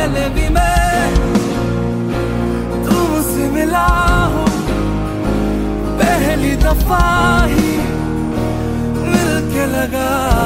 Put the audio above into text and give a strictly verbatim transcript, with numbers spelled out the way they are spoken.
पहले भी मैं तुमसे मिला हूँ, पहली दफा ही मिलके लगा